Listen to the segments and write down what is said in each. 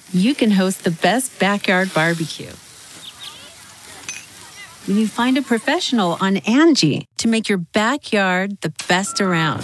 you can host the best backyard barbecue. When you find a professional on Angie to make your backyard the best around.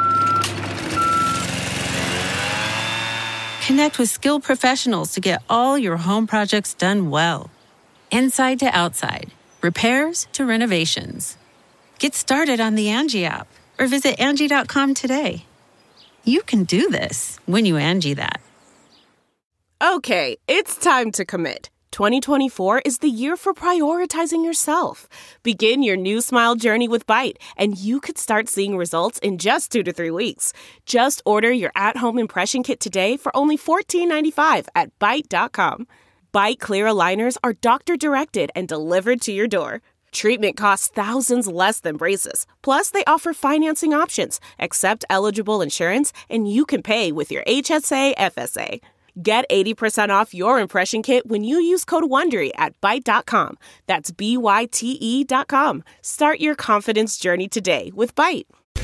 Connect with skilled professionals to get all your home projects done well. Inside to outside, repairs to renovations. Get started on the Angie app or visit Angie.com today. You can do this when you Angie that. Okay, it's time to commit. 2024 is the year for prioritizing yourself. Begin your new smile journey with Byte, and you could start seeing results in just 2 to 3 weeks. Just order your at-home impression kit today for only $14.95 at Byte.com. Byte Clear aligners are doctor-directed and delivered to your door. Treatment costs thousands less than braces. Plus, they offer financing options, accept eligible insurance, and you can pay with your HSA FSA. Get 80% off your impression kit when you use code WONDERY at Byte.com. That's BYTE.com. Start your confidence journey today with Byte.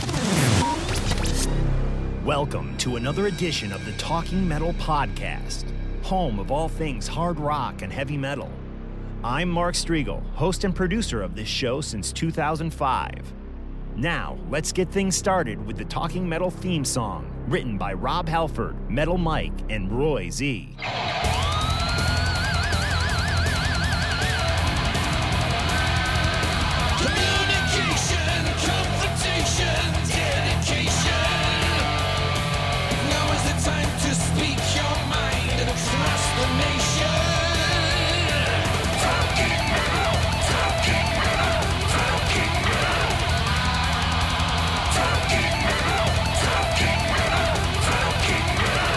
Welcome to another edition of the Talking Metal Podcast, home of all things hard rock and heavy metal. I'm Mark Striegel, host and producer of this show since 2005. Now, let's get things started with the Talking Metal theme song, written by Rob Halford, Metal Mike, and Roy Z. Communication, confrontation, dedication. Now is the time to speak your mind and trust the nation. Talking metal, talking metal, talking metal. Talking metal, talking metal, talking metal.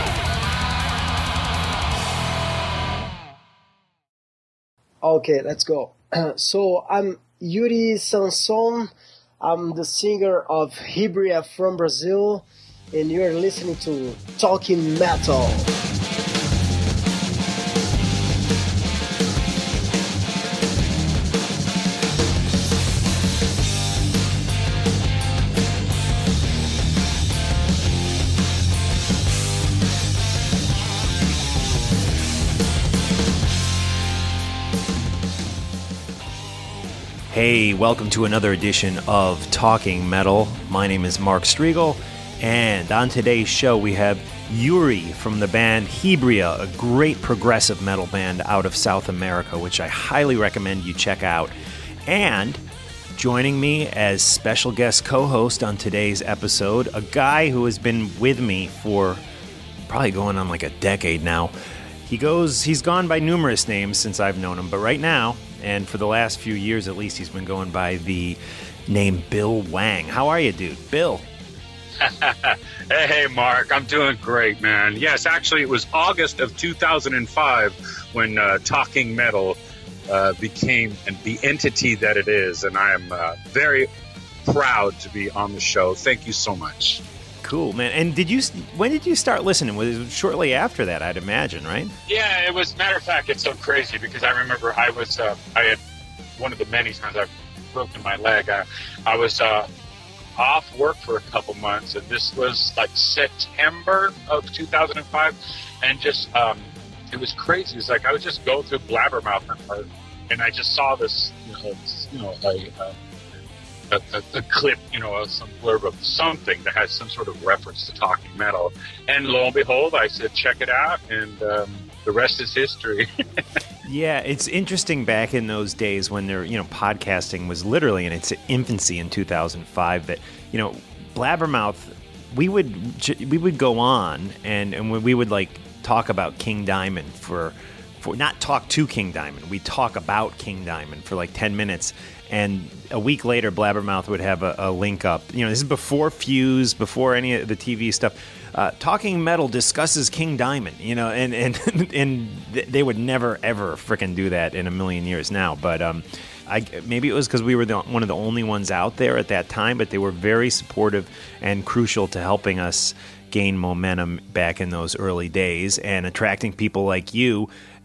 Okay, let's go. So I'm Yuri Sanson. I'm the singer of Hybria from Brazil, and you're listening to Talking Metal. Hey, welcome to another edition of Talking Metal. My name is Mark Striegel, and on today's show we have Yuri from the band Hybria, a great progressive metal band out of South America, which I highly recommend you check out. And joining me as special guest co-host on today's episode, a guy who has been with me for probably going on like a decade now. He's gone by numerous names since I've known him, but right now, and for the last few years at least, he's been going by the name Bill Wang. How are you, dude? Bill? Hey, Mark. I'm doing great, man. Yes, actually, it was August of 2005 when Talking Metal became the entity that it is, and I am very proud to be on the show. Thank you so much. Cool, man. And when did you start listening? Was it shortly after that, I'd imagine, right? Yeah, it was. Matter of fact, it's so crazy because I remember I had one of the many times I've broken my leg. I was off work for a couple months, and this was like September of 2005, and just it was crazy. It was like I was just going through Blabbermouth, and I just saw this, a clip, some blurb of something that has some sort of reference to Talking Metal. And lo and behold, I said, check it out, and the rest is history. Yeah, it's interesting back in those days when podcasting was literally in its infancy in 2005 that, Blabbermouth, we would go on and we would like talk about King Diamond for not talk to King Diamond. We'd talk about King Diamond for like 10 minutes. And a week later, Blabbermouth would have a link up. This is before Fuse, before any of the TV stuff. Talking Metal discusses King Diamond, and they would never, ever frickin' do that in a million years now. But maybe it was because we were one of the only ones out there at that time, but they were very supportive and crucial to helping us gain momentum back in those early days and attracting people like you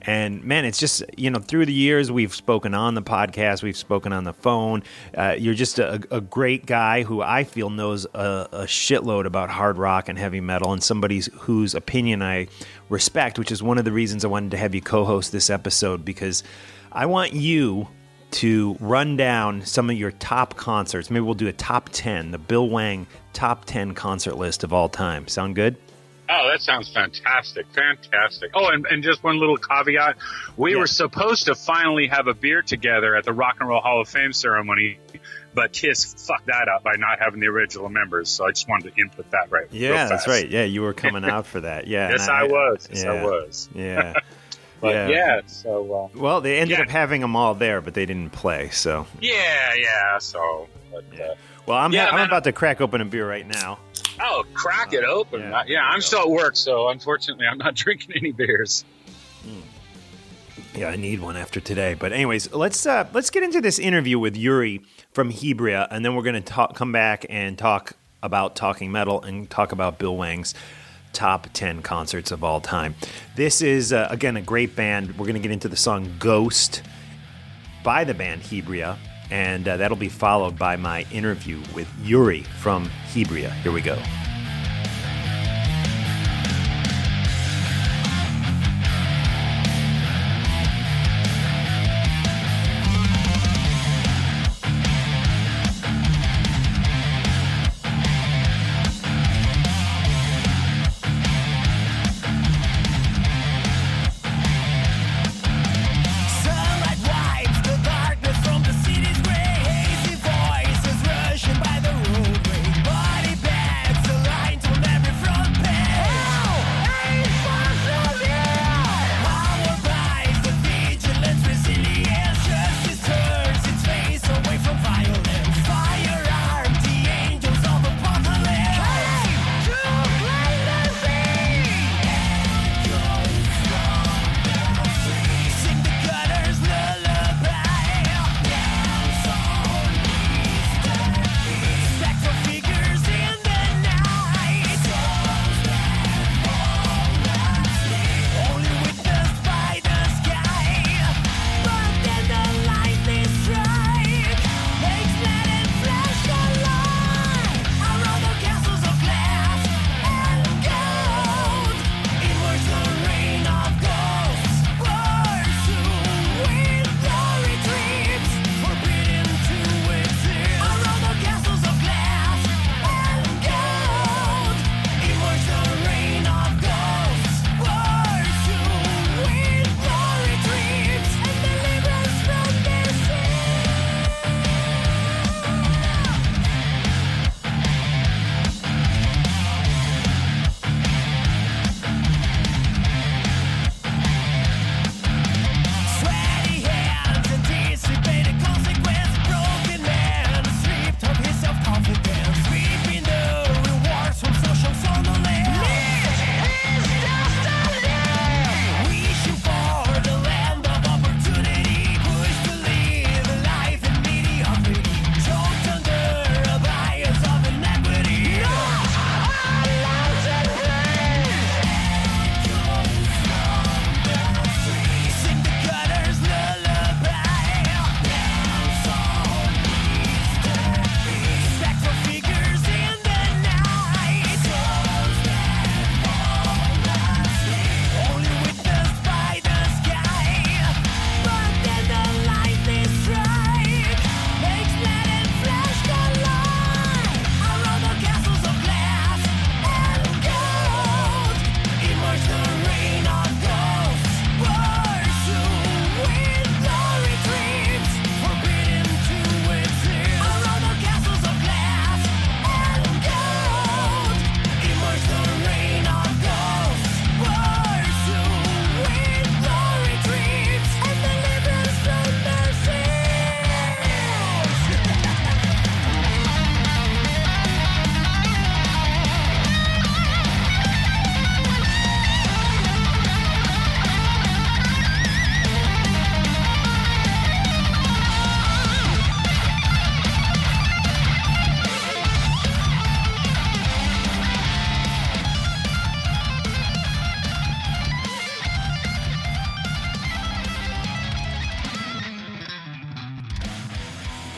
And man, it's just, through the years, we've spoken on the podcast, we've spoken on the phone. You're just a great guy who I feel knows a shitload about hard rock and heavy metal, and somebody whose opinion I respect, which is one of the reasons I wanted to have you co-host this episode, because I want you to run down some of your top concerts. Maybe we'll do a top 10, the Bill Wang top 10 concert list of all time. Sound good? Oh, that sounds fantastic. Fantastic. Oh, and just one little caveat. We were supposed to finally have a beer together at the Rock and Roll Hall of Fame ceremony, but Kiss fucked that up by not having the original members. So I just wanted to input that right. Yeah, that's right. Yeah, you were coming out for that. Yeah. Yes, I was. Yeah. But so... well, they ended up having them all there, but they didn't play, so... Yeah, so... But, well, I'm about to crack open a beer right now. Oh, crack it open. Yeah, I'm still at work, so unfortunately I'm not drinking any beers. Yeah, I need one after today. But anyways, let's get into this interview with Yuri from Hebria, and then we're going to come back and talk about Talking Metal and talk about Bill Wang's top 10 concerts of all time. This is, again, a great band. We're going to get into the song Ghost by the band Hebria, and that'll be followed by my interview with Yuri from Hebria. Here we go. Body bags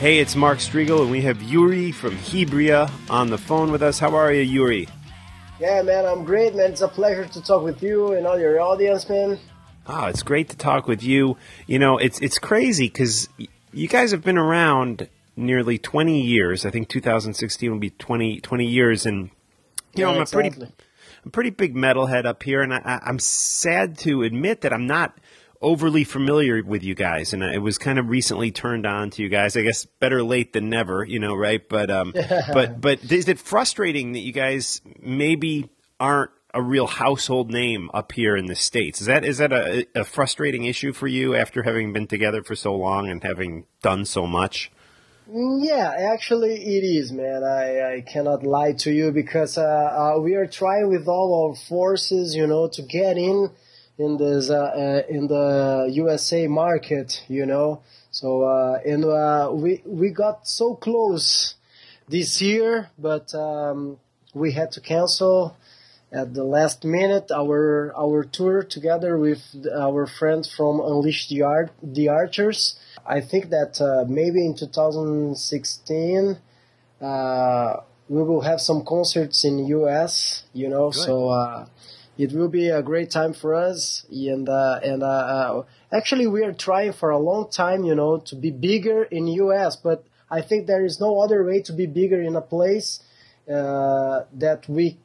Hey, it's Mark Striegel, and we have Yuri from Hebria on the phone with us. How are you, Yuri? Yeah, man, I'm great, man. It's a pleasure to talk with you and all your audience, man. Oh, it's great to talk with you. You know, it's crazy because you guys have been around nearly 20 years. I think 2016 will be 20 years, and you know, Yeah, I'm exactly. a pretty big metalhead up here, and I'm sad to admit that I'm not overly familiar with you guys, and it was kind of recently turned on to you guys. I guess better late than never, you know, right? But but is it frustrating that you guys maybe aren't a real household name up here in the States? Is that a frustrating issue for you after having been together for so long and having done so much? Yeah, actually it is, man. I cannot lie to you because we are trying with all our forces, you know, to get in this in the USA market, you know. So we got so close this year, but we had to cancel at the last minute our tour together with our friends from Unleash the Archers. I think that maybe in 2016 we will have some concerts in US, you know. Good. So it will be a great time for us, and actually we are trying for a long time, you know, to be bigger in US. But I think there is no other way to be bigger in a place that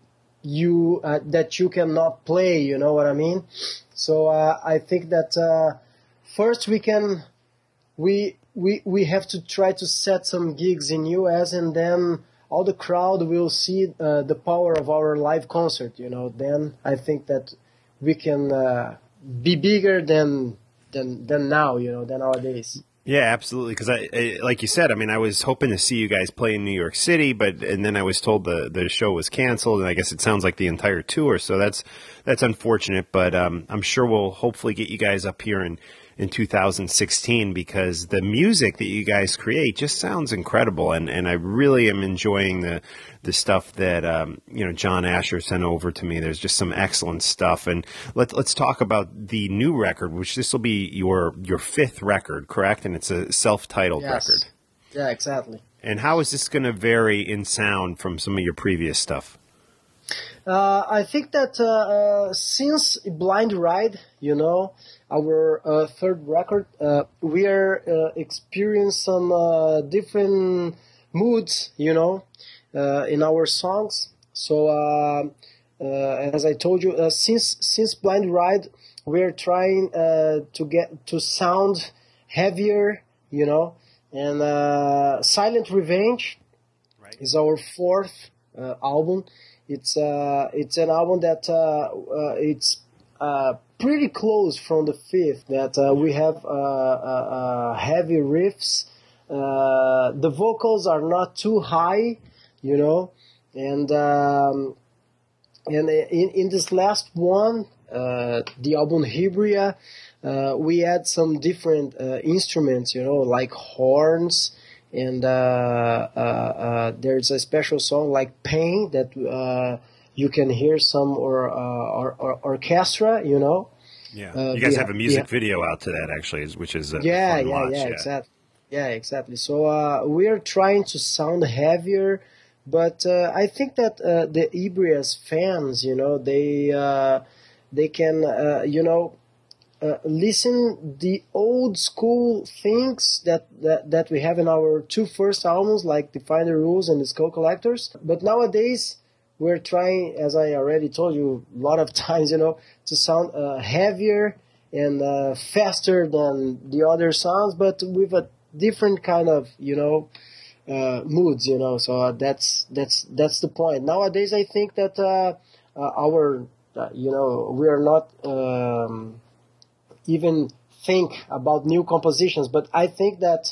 you cannot play. You know what I mean? So I think that first we have to try to set some gigs in US, and then all the crowd will see the power of our live concert, you know. Then I think that we can be bigger than now, you know, than nowadays. Yeah, absolutely. Because I like you said, I mean, I was hoping to see you guys play in New York City, and then I was told the show was canceled, and I guess it sounds like the entire tour. So that's unfortunate, but I'm sure we'll hopefully get you guys up here in 2016, because the music that you guys create just sounds incredible, and I really am enjoying the stuff that you know, John Asher sent over to me. There's just some excellent stuff, and let's talk about the new record, which this will be your fifth record, correct? And it's a self-titled record. Yeah, exactly. And how is this going to vary in sound from some of your previous stuff? I think that since Blind Ride, you know, our third record, we are experiencing some different moods, you know, in our songs. So as I told you, since Blind Ride, we are trying to get to sound heavier, you know, and Silent Revenge is our fourth album. It's an album that it's pretty close from the fifth. That we have heavy riffs. The vocals are not too high, you know, and in this last one, the album Hebria, we add some different instruments, you know, like horns. And there's a special song like Pain that you can hear some or orchestra, you know. Yeah, you guys have a music video out to that, actually, which is a fun watch. Exactly. Yeah, exactly. So we are trying to sound heavier, but I think that the Hebria's fans, you know, they can, you know, listen the old school things that we have in our two first albums, like Define the Rules and the Skull Collectors. But nowadays we're trying, as I already told you a lot of times, you know, to sound heavier and faster than the other sounds, but with a different kind of, you know, moods, you know. So that's the point. Nowadays I think that our you know, we are not even think about new compositions, but I think that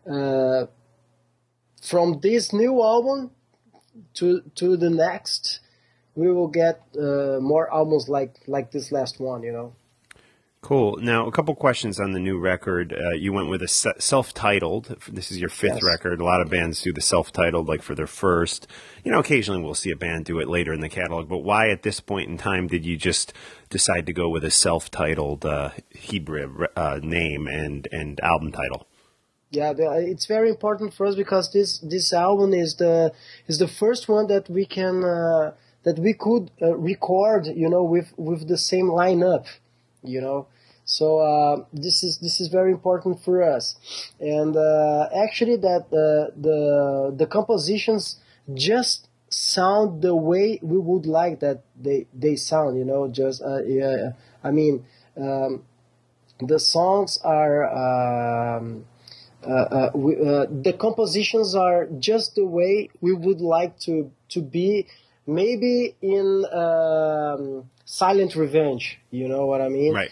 from this new album to the next, we will get more albums like this last one, you know. Cool. Now, a couple questions on the new record. You went with a self-titled. This is your fifth record. A lot of bands do the self-titled, like for their first. You know, occasionally we'll see a band do it later in the catalog. But why, at this point in time, did you just decide to go with a self-titled Hebria name and album title? Yeah, it's very important for us because this album is the first one that we can that we could record, with the same lineup, So this is very important for us, and actually that the compositions just sound the way we would like that they sound. Just I mean, the songs are. The compositions are just the way we would like to be, maybe in Silent Revenge. You know what I mean? Right.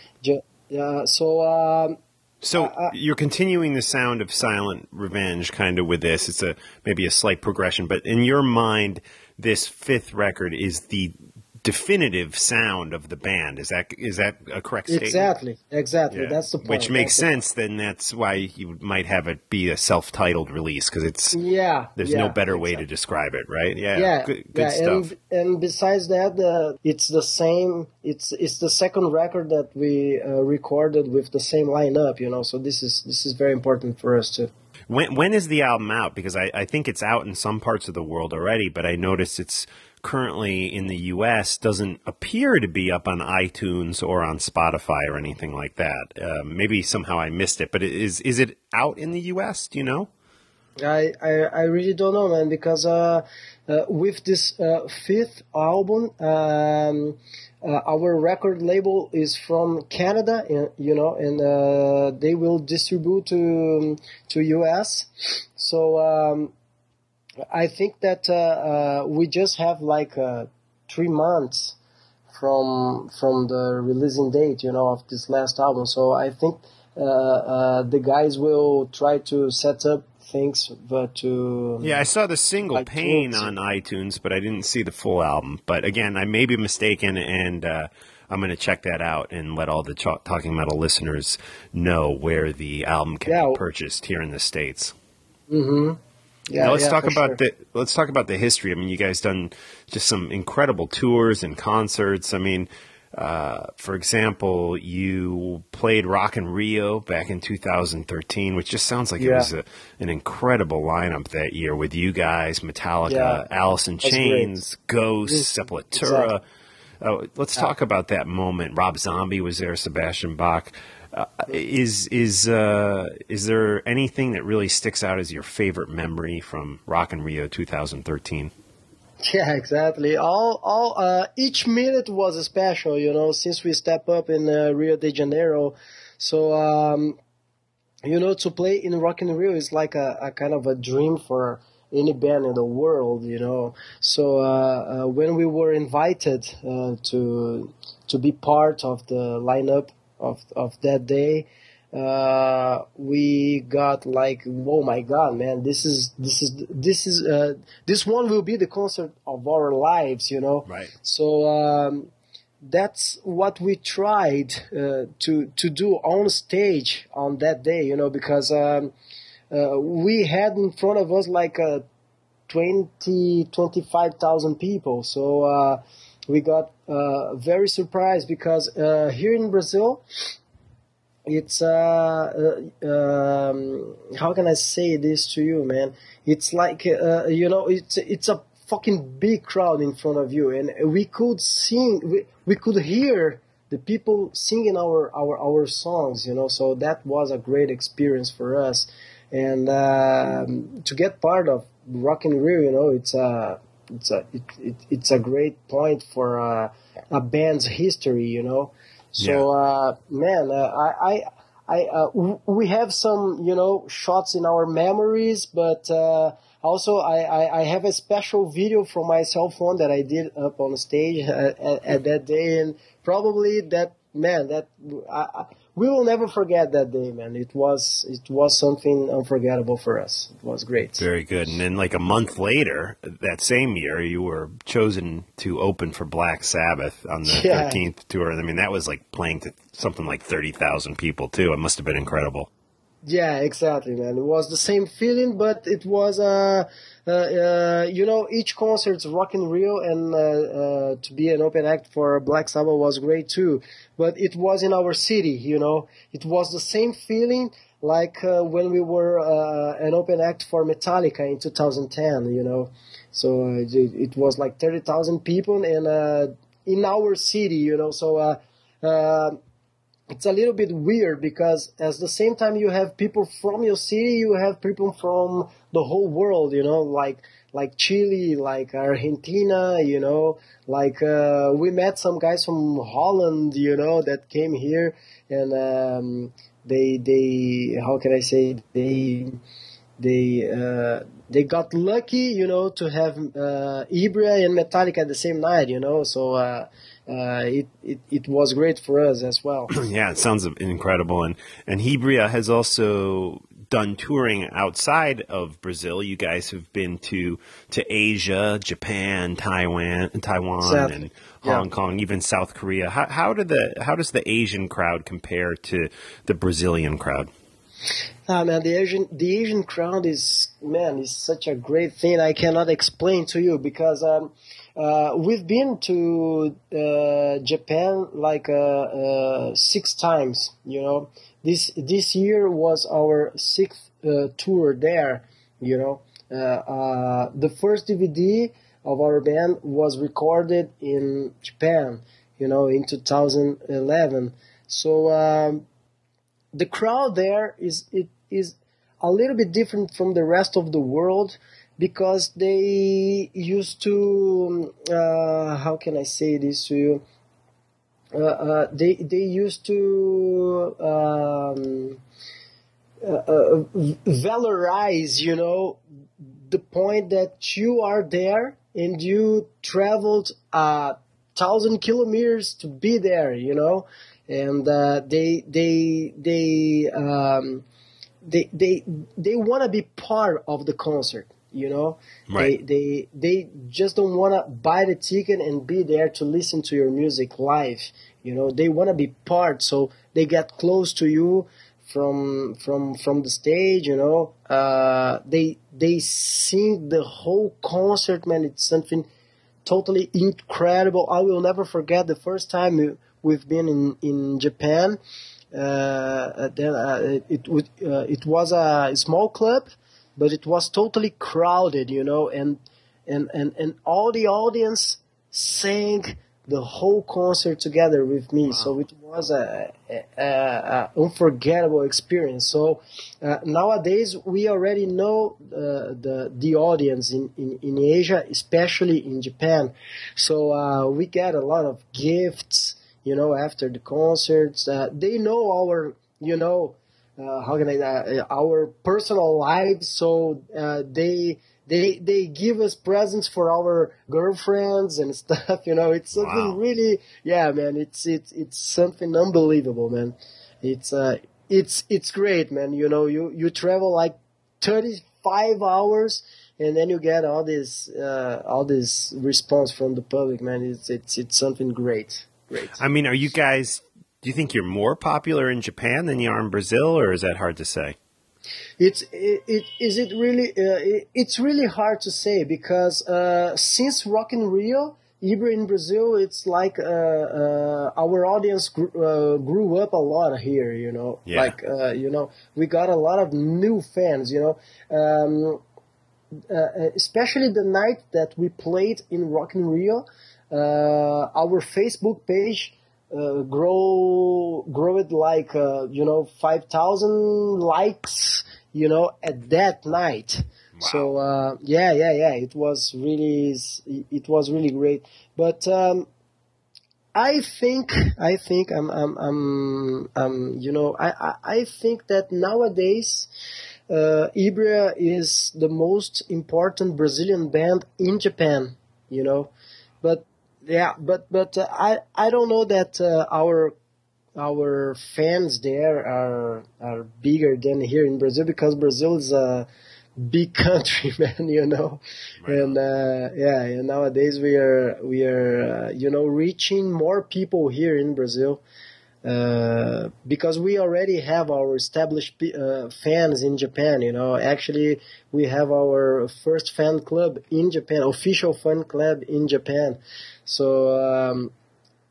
So you're continuing the sound of Silent Revenge kind of with this. It's maybe a slight progression, but in your mind, this fifth record is the definitive sound of the band. Is that a correct statement? Exactly. Yeah. That's the point. Which makes sense. Then that's why you might have it be a self-titled release, because there's no better way to describe it, right? Yeah. Good stuff. And besides that, it's the same. It's the second record that we recorded with the same lineup. So this is very important for us too. When is the album out? Because I think it's out in some parts of the world already, but I noticed it's currently in the U.S. doesn't appear to be up on iTunes or on Spotify or anything like that. Maybe somehow I missed it, but is it out in the U.S.? Do you know? I really don't know, man, because with this fifth album, our record label is from Canada, and they will distribute to US. So I think that we just have like 3 months from the releasing date, of this last album. So I think the guys will try to set up things, but I saw the single Pain on iTunes, but I didn't see the full album. But again, I may be mistaken, and I'm going to check that out and let all the Talking Metal listeners know where the album can be purchased here in the States. Mm-hmm. Yeah, now let's talk about the history. I mean, you guys done just some incredible tours and concerts. I mean, for example, you played Rock in Rio back in 2013, which just sounds like it was an incredible lineup that year with you guys, Metallica, Alice in Chains, Ghost, Sepultura. Exactly. Let's talk about that moment. Rob Zombie was there, Sebastian Bach. Is there anything that really sticks out as your favorite memory from Rock in Rio 2013? Yeah, exactly. Each minute was special, since we step up in Rio de Janeiro. So, to play in Rock in Rio is like a kind of a dream for any band in the world, So, when we were invited to be part of the lineup of that day, we got like, oh my God, man, this one will be the concert of our lives, Right. So that's what we tried to do on stage on that day, because we had in front of us like 25,000 people. So we got very surprised because here in Brazil, it's how can I say this to you, man? It's like it's a fucking big crowd in front of you, and we could sing, we could hear the people singing our songs, So that was a great experience for us, and to get part of Rock in Rio, it's a great point for a band's history, So, we have some, shots in our memories, but also I have a special video from my cell phone that I did up on stage at that day, and probably we will never forget that day, man. It was something unforgettable for us. It was great. Very good. And then like a month later, that same year, you were chosen to open for Black Sabbath on the 13th tour. I mean, that was like playing to something like 30,000 people too. It must have been incredible. Yeah, exactly, man. It was the same feeling, but it was, each concert's Rock in Rio, and to be an open act for Black Sabbath was great too. But it was in our city, It was the same feeling, like when we were an open act for Metallica in 2010, you know. So it was like 30,000 people and in our city, you know. So it's a little bit weird because at the same time you have people from your city, you have people from the whole world, you know, like Chile, like Argentina, you know, like we met some guys from Holland, you know, that came here and they how can I say, they got lucky, you know, to have Ibria and Metallica at the same night, you know. So it was great for us as well. Yeah, it sounds incredible. And Hibria has also done touring outside of Brazil. You guys have been to Asia, Japan, Taiwan, and Hong Kong, even South Korea. How does the Asian crowd compare to the Brazilian crowd? Man, the Asian crowd is such a great thing. I cannot explain to you because we've been to Japan like 6 times. You know, this year was our 6th tour there. You know, the first DVD of our band was recorded in Japan. You know, in 2011. So. The crowd there is a little bit different from the rest of the world because they used to how can I say this to you? They used to valorize, you know, the point that you are there and you traveled 1,000 kilometers to be there, you know. And they want to be part of the concert, you know. Right. They just don't want to buy the ticket and be there to listen to your music live, you know. They want to be part, so they get close to you from the stage, you know. They sing the whole concert, man. It's something totally incredible. I will never forget the first time we've been in Japan. It was a small club, but it was totally crowded, you know, and all the audience sang the whole concert together with me. Wow. So it was a unforgettable experience. So nowadays we already know the audience in Asia, especially in Japan. So we get a lot of gifts, you know, after the concerts. They know our, you know, our personal lives, so they give us presents for our girlfriends and stuff, you know. It's something really, man, it's something unbelievable, man. It's great, man. You know, you travel like 35 hours and then you get all this response from the public, man. It's something great. Great. I mean, do you think you're more popular in Japan than you are in Brazil, or is that hard to say? It's really hard to say because since Rock in Rio, Ibra in Brazil, it's like our audience grew up a lot here, you know. Yeah. Like, you know, we got a lot of new fans, you know. Especially the night that we played in Rock in Rio. Our Facebook page growed like 5,000 likes, you know, at that night. Wow. So it was really great. But I think I'm you know, I think that nowadays Ibria is the most important Brazilian band in Japan, you know. But I don't know that our fans there are bigger than here in Brazil, because Brazil is a big country, man, you know. Right. And and nowadays we are you know, reaching more people here in Brazil because we already have our established fans in Japan, you know. Actually, we have our first fan club in Japan, official fan club in Japan. So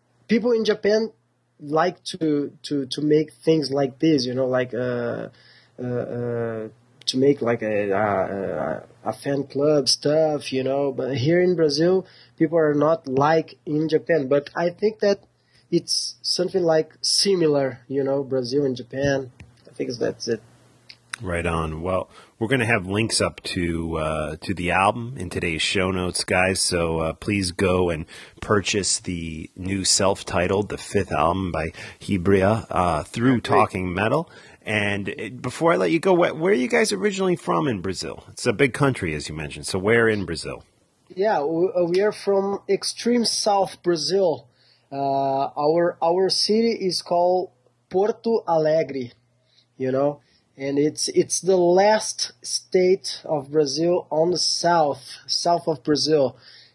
people in Japan like to make things like this, you know, like to make like a fan club stuff, But here in Brazil, people are not like in Japan. But I think that it's something like similar, Brazil and Japan. I think that's it. Right on. Well, we're going to have links up to the album in today's show notes, guys. So please go and purchase the new self-titled, the 5th album by Hibria through Talking Metal. And before I let you go, where are you guys originally from in Brazil? It's a big country, as you mentioned. So where in Brazil? Yeah, we are from extreme south Brazil. Our city is called Porto Alegre, and it's the last state of Brazil on the south of Brazil,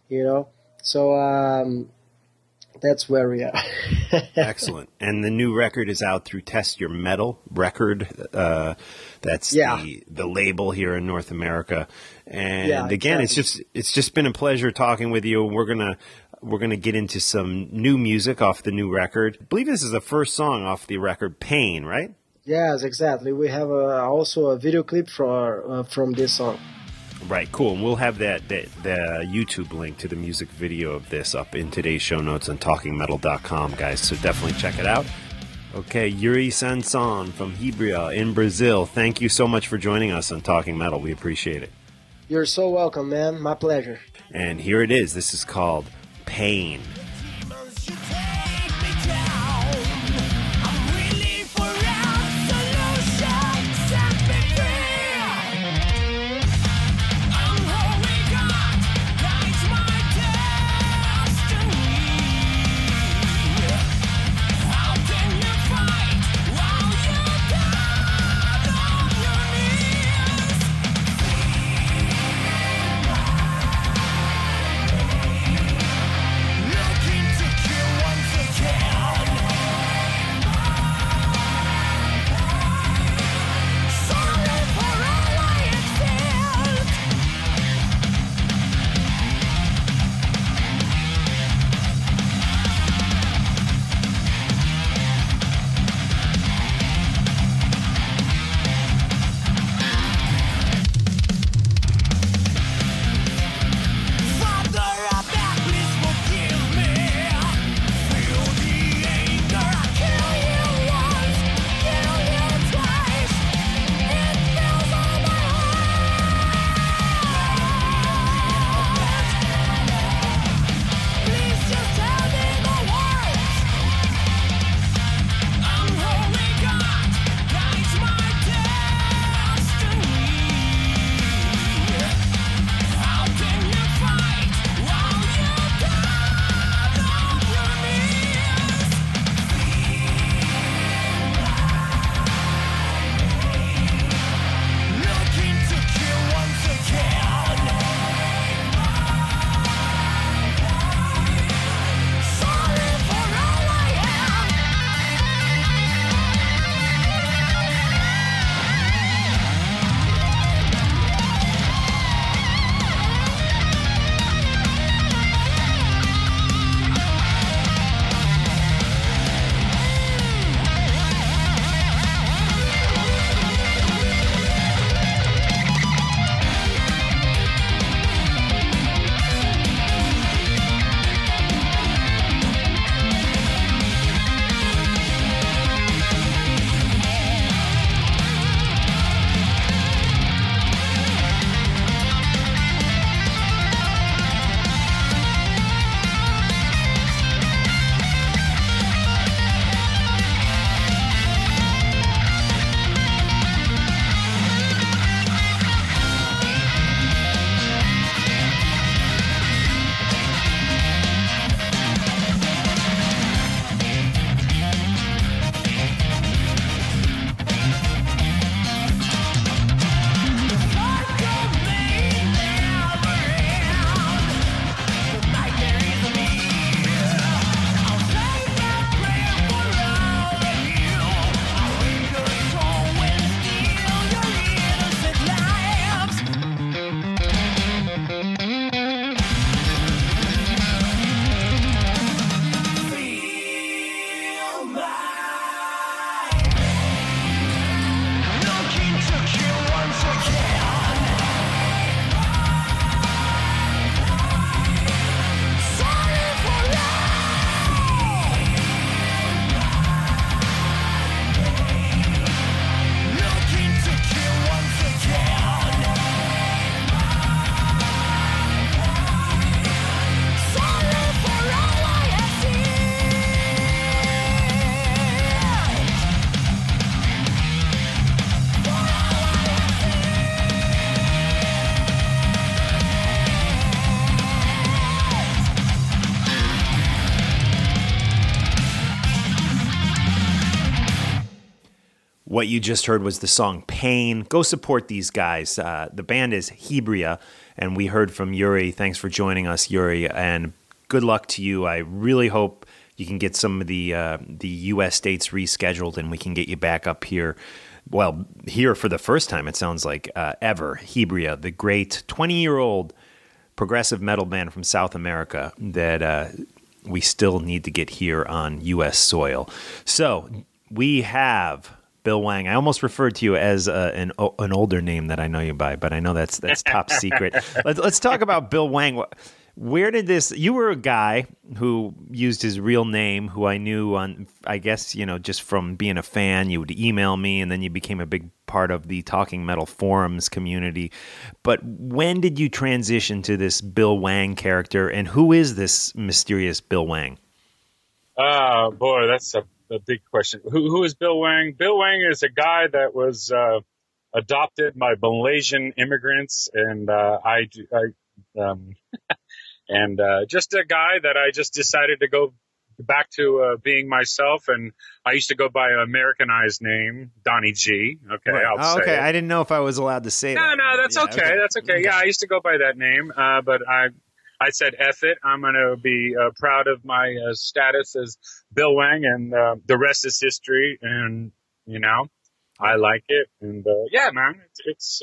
So that's where we are. Excellent. And the new record is out through Test Your Metal Record. That's the label here in North America. And again, exactly. it's just been a pleasure talking with you. We're gonna get into some new music off the new record. I believe this is the first song off the record, Pain, right? Yes, exactly. We have also a video clip from this song. Right, cool. And we'll have the YouTube link to the music video of this up in today's show notes on TalkingMetal.com, guys. So definitely check it out. Okay, Yuri Sanson from Hibria in Brazil. Thank you so much for joining us on Talking Metal. We appreciate it. You're so welcome, man. My pleasure. And here it is. This is called Pain. Look What you just heard was the song Pain. Go support these guys. The band is Hebria, and we heard from Yuri. Thanks for joining us, Yuri, and good luck to you. I really hope you can get some of the U.S. dates rescheduled, and we can get you back up here. Well, here for the first time, it sounds like, ever. Hebria, the great 20-year-old progressive metal band from South America that we still need to get here on U.S. soil. So we have Bill Wang. I almost referred to you as an older name that I know you by, but I know that's top secret. Let's talk about Bill Wang. Where did this? You were a guy who used his real name, who I knew on, I guess, just from being a fan. You would email me, and then you became a big part of the Talking Metal forums community. But when did you transition to this Bill Wang character, and who is this mysterious Bill Wang? Boy, that's a big question. Who is Bill Wang? Bill Wang is a guy that was adopted by Malaysian immigrants, and just a guy that I just decided to go back to being myself, and I used to go by an Americanized name, Donnie G. Okay, right. I'll say it. I didn't know if I was allowed to say that. No, that's okay. That's okay. Yeah, I used to go by that name, but I said, F it. I'm going to be proud of my status as Bill Wang, and the rest is history. And, I like it. And, yeah, man, it's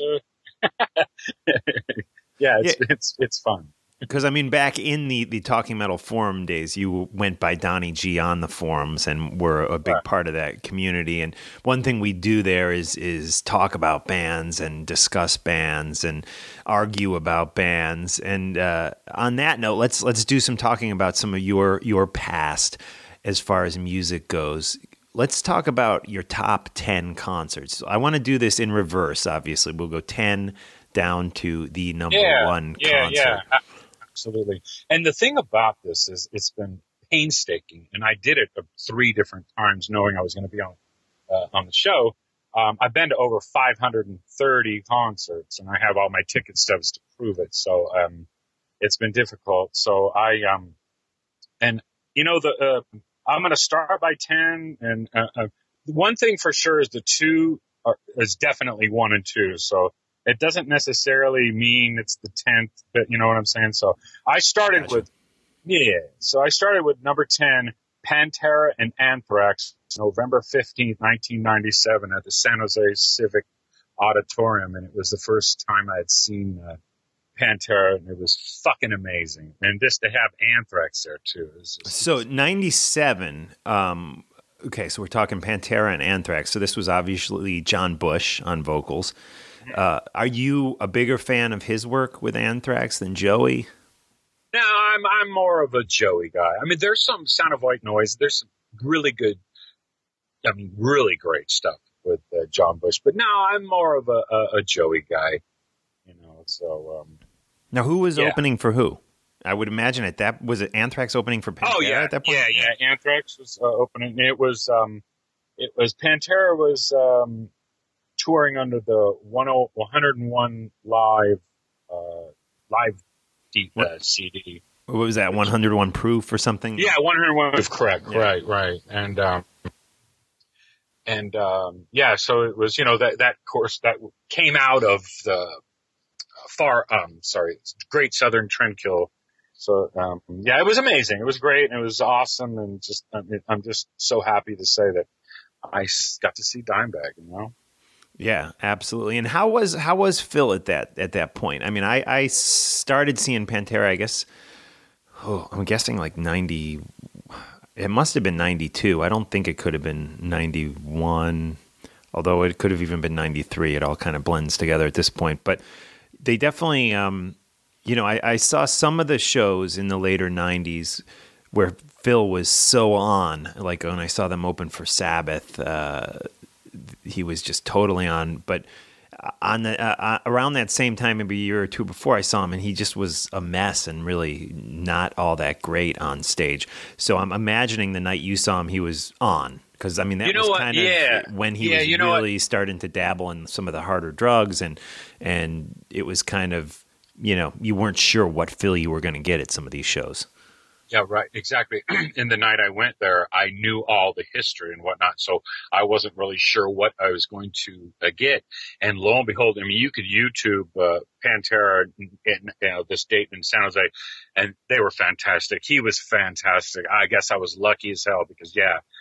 it's fun. Because, back in the Talking Metal forum days, you went by Donnie G on the forums and were a big part of that community. And one thing we do there is talk about bands and discuss bands and argue about bands. And on that note, let's do some talking about some of your past as far as music goes. Let's talk about your top 10 concerts. I want to do this in reverse, obviously. We'll go 10 down to the number one concert. Yeah. Absolutely. And the thing about this is it's been painstaking, and I did it 3 different times knowing I was going to be on the show. I've been to over 530 concerts, and I have all my ticket stubs to prove it. So it's been difficult. So I'm going to start by 10. And one thing for sure is the 2 is definitely 1 and 2. So it doesn't necessarily mean it's the 10th, but you know what I'm saying? So I started with number 10, Pantera and Anthrax, November 15th, 1997 at the San Jose Civic Auditorium. And it was the first time I had seen Pantera, and it was fucking amazing. And just to have Anthrax there too. So 97, okay, so we're talking Pantera and Anthrax. So this was obviously John Bush on vocals. Are you a bigger fan of his work with Anthrax than Joey? No, I'm more of a Joey guy. There's some Sound of White Noise. There's some really good, really great stuff with John Bush. But no, I'm more of a Joey guy. So. Now, who was opening for who? I would imagine was it Anthrax opening for Pantera at that point? Yeah. Anthrax was opening. It was Pantera was touring under the 101 live CD. What was that? 101 Proof or something? Yeah, 101 Proof. Correct. Yeah. Right. So it was that course that came out of the Great Southern Trendkill. So it was amazing. It was great, and it was awesome, and just I'm just so happy to say that I got to see Dimebag. Yeah, absolutely. And how was Phil at that point? I started seeing Pantera, I guess. I'm guessing like 90. It must have been 92. I don't think it could have been 91, although it could have even been 93. It all kind of blends together at this point. But they definitely, I saw some of the shows in the later 90s where Phil was so on. Like when I saw them open for Sabbath, he was just totally on. But on the around that same time, maybe a year or two before, I saw him, and he just was a mess and really not all that great on stage. So I'm imagining the night you saw him, he was on. Because, that was kind of when he was really starting to dabble in some of the harder drugs, and it was kind of, you weren't sure what Phil you were going to get at some of these shows. Yeah, right. Exactly. In the night I went there, I knew all the history and whatnot, so I wasn't really sure what I was going to get. And lo and behold, I mean, you could YouTube Pantera in this date in San Jose, and they were fantastic. He was fantastic. I guess I was lucky as hell because,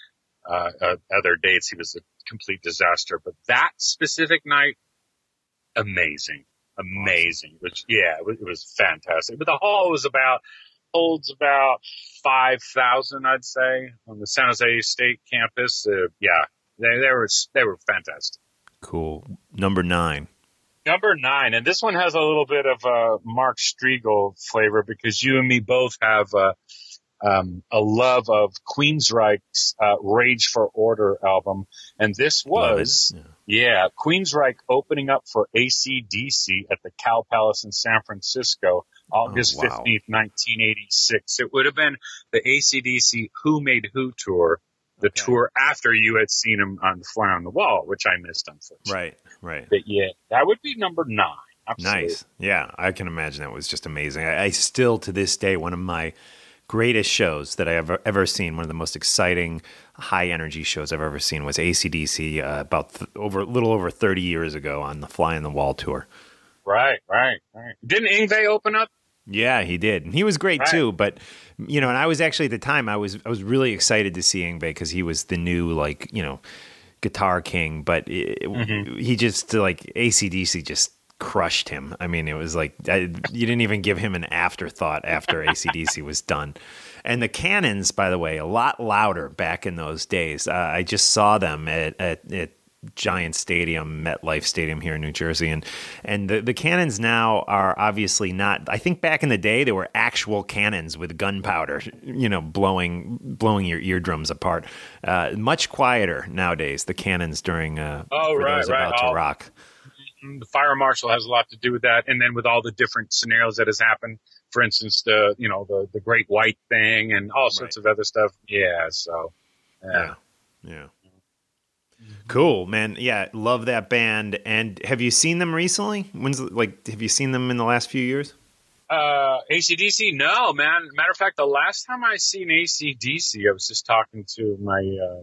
other dates he was a complete disaster. But that specific night, amazing. Amazing. Which, it was fantastic. But the hall holds about 5,000, I'd say, on the San Jose State campus. They were fantastic. Cool. Number 9. Number 9, and this one has a little bit of a Mark Striegel flavor because you and me both have a love of Queensryche's Rage for Order album, and this was Queensryche opening up for AC/DC at the Cow Palace in San Francisco, August 15th, 1986. It would have been the AC/DC Who Made Who tour, the tour after you had seen him on the Fly on the Wall, which I missed, unfortunately. Right. But that would be number 9. Absolutely. Nice. Yeah, I can imagine that was just amazing. I still, to this day, one of my greatest shows that I have ever seen, one of the most exciting, high-energy shows I've ever seen was AC/DC a little over 30 years ago on the Fly on the Wall tour. Right. Didn't Yngwie open up? Yeah, he did. And he was great too, but and I was actually at the time I was really excited to see Yngwie because he was the new guitar king, but he just AC/DC just crushed him. I mean, it was like you didn't even give him an afterthought after AC/DC was done. And the Cannons, by the way, a lot louder back in those days. I just saw them at Giant Stadium, MetLife Stadium here in New Jersey, and the cannons now are obviously not. I think back in the day they were actual cannons with gunpowder, blowing your eardrums apart. Much quieter nowadays. The cannons during those about to rock. The fire marshal has a lot to do with that, and then with all the different scenarios that has happened. For instance, the Great White thing and all sorts of other stuff. Yeah. So. Yeah. Cool, man. Yeah, love that band. And have you seen them recently? Have you seen them in the last few years? AC/DC? No, man. Matter of fact, the last time I seen AC/DC, I was just talking to my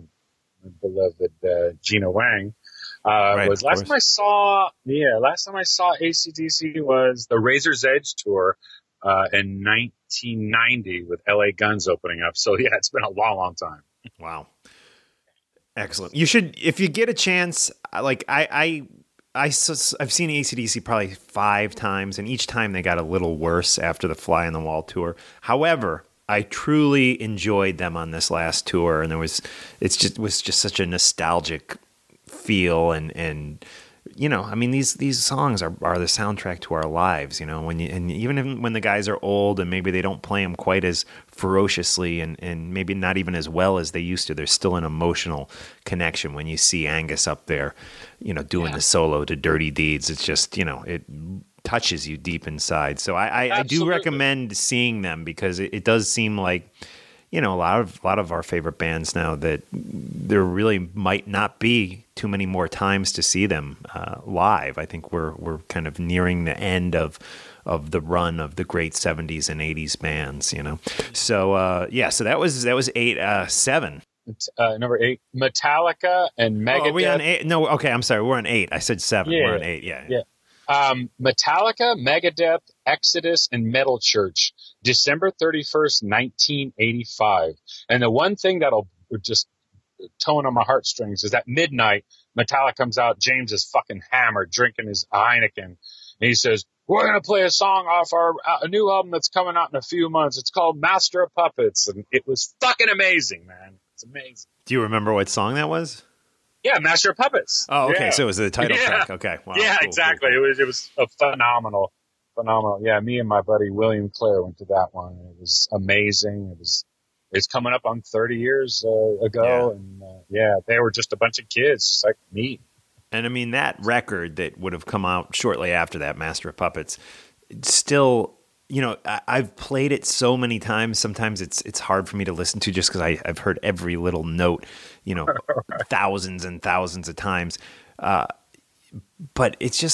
beloved Gina Wang. Last time I saw AC/DC was the Razor's Edge tour in 1990 with LA Guns opening up. So yeah, it's been a long, long time. Wow. Excellent. You should, if you get a chance, I've seen AC/DC probably 5 times, and each time they got a little worse after the Fly on the Wall tour. However, I truly enjoyed them on this last tour, and it was just such a nostalgic feel, and I mean, these songs are the soundtrack to our lives, even when the guys are old and maybe they don't play them quite as ferociously and maybe not even as well as they used to, there's still an emotional connection when you see Angus up there, doing the solo to Dirty Deeds. It's just, it touches you deep inside. So I do recommend seeing them because it does seem like, a lot of our favorite bands now that there really might not be too many more times to see them live. I think we're kind of nearing the end of the run of the great 70s and 80s bands, So so that was 8. 7. Number 8, Metallica and Megadeth. Are we on 8? No, okay, I'm sorry. We're on 8. I said 7. We're on 8. Yeah. Metallica, Megadeth, Exodus, and Metal Church, December 31st, 1985. And the one thing that'll just tone on my heartstrings is at midnight, Metallica comes out, James is fucking hammered, drinking his Heineken, and he says, we're going to play a song off a new album that's coming out in a few months. It's called Master of Puppets, and it was fucking amazing, man. It's amazing. Do you remember what song that was? Yeah, Master of Puppets. Oh, okay. Yeah. So it was the title track. Okay. Wow. Yeah, cool, exactly. Cool. It was a phenomenal. Yeah, me and my buddy William Clare went to that one. It was amazing. It's coming up on 30 years ago, and they were just a bunch of kids, just like me. And I mean, that record that would have come out shortly after that, Master of Puppets, still. I've played it so many times. Sometimes it's hard for me to listen to just because I've heard every little note, thousands and thousands of times. But it's just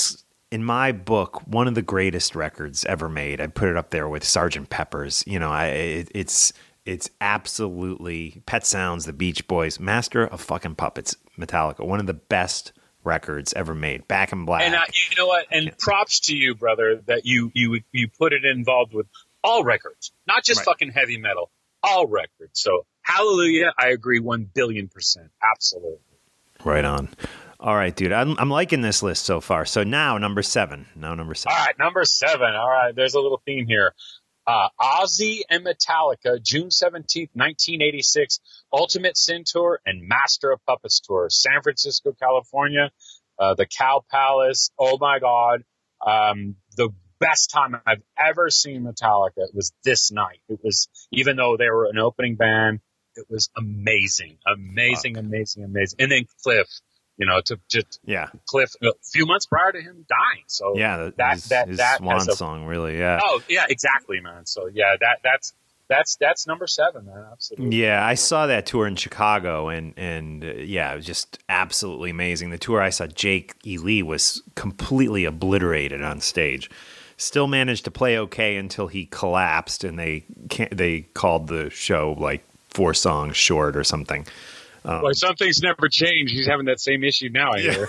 in my book, one of the greatest records ever made. I put it up there with Sgt. Pepper's. You know, it's absolutely Pet Sounds, the Beach Boys, Master of fucking Puppets, Metallica. One of the best records ever made. Back in Black. And you know what? And props to you, brother, that you put it involved with all records, not just fucking heavy metal, all records. So hallelujah, I agree 1,000,000,000%. Absolutely. Right on. All right, dude. I'm liking this list so far. So now number 7. All right, number 7. All right, there's a little theme here. Ozzy and Metallica, June 17th, 1986, Ultimate Sin Tour and Master of Puppets Tour, San Francisco, California, the Cow Palace. Oh my God. The best time I've ever seen Metallica was this night. It was, even though they were an opening band, it was amazing. Amazing. And then Cliff. You know, Cliff a few months prior to him dying. So yeah, his swan song, really. Yeah. Oh yeah, exactly, man. So yeah, that's number 7, man. Absolutely. Yeah, I saw that tour in Chicago, and yeah, it was just absolutely amazing. The tour I saw, Jake E. Lee was completely obliterated on stage. Still managed to play okay until he collapsed, and they called the show like 4 songs short or something. Well, some things never change. He's having that same issue now, I hear.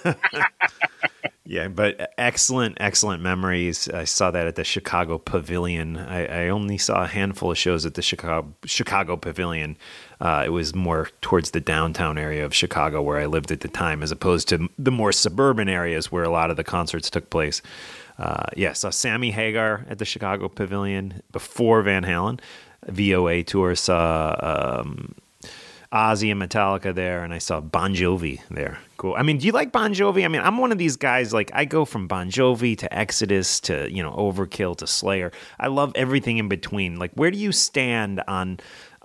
Yeah, but excellent memories. I saw that at the Chicago Pavilion. I only saw a handful of shows at the Chicago Pavilion. It was more towards the downtown area of Chicago where I lived at the time, as opposed to the more suburban areas where a lot of the concerts took place. Saw Sammy Hagar at the Chicago Pavilion before Van Halen. VOA tour, saw Ozzy and Metallica there, and I saw Bon Jovi there. Cool. I mean, do you like Bon Jovi? I mean, I'm one of these guys, like, I go from Bon Jovi to Exodus to, Overkill to Slayer. I love everything in between. Like, where do you stand on